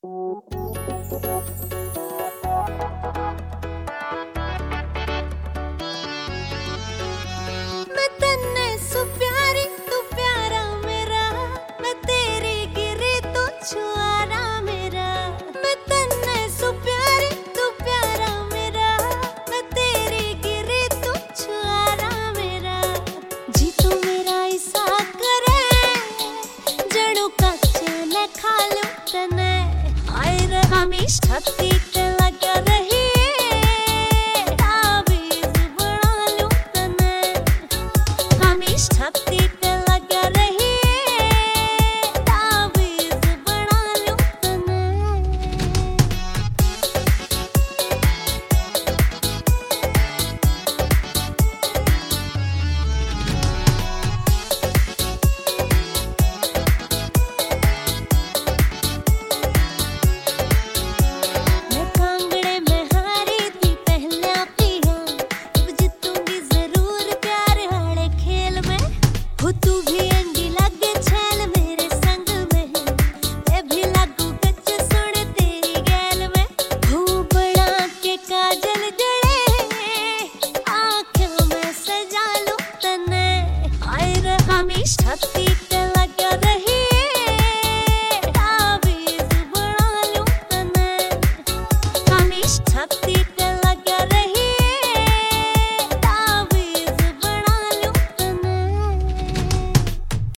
मैं तन्ने सु प्यारी तू प्यारा मेरा, मैं तेरी गिरी तू छुआरा मेरा। मैं तन्ने सु प्यारी तू प्यारा मेरा, मैं तेरी गिरी तू छुआरा मेरा। जी तू मेरा ऐसा करे जणू कच्चे ने खा लूं तने। आए रे हमीश छत्ती ते लगा रही छत्ती पे लगा रही तावीज़ बना लूं तने। मैं कांगड़े में हारी थी पहला पिया, अब जीतूंगी जरूर प्यार वाले खेल में। हो तू भी अंडी लगे छैल मेरे संग में, मैं भी लागू कच्च सुन तेरी गैल में। हो बड़ा के काजल जड़े आँखों में सजा लूं तने। आए रे हमीश छत्ती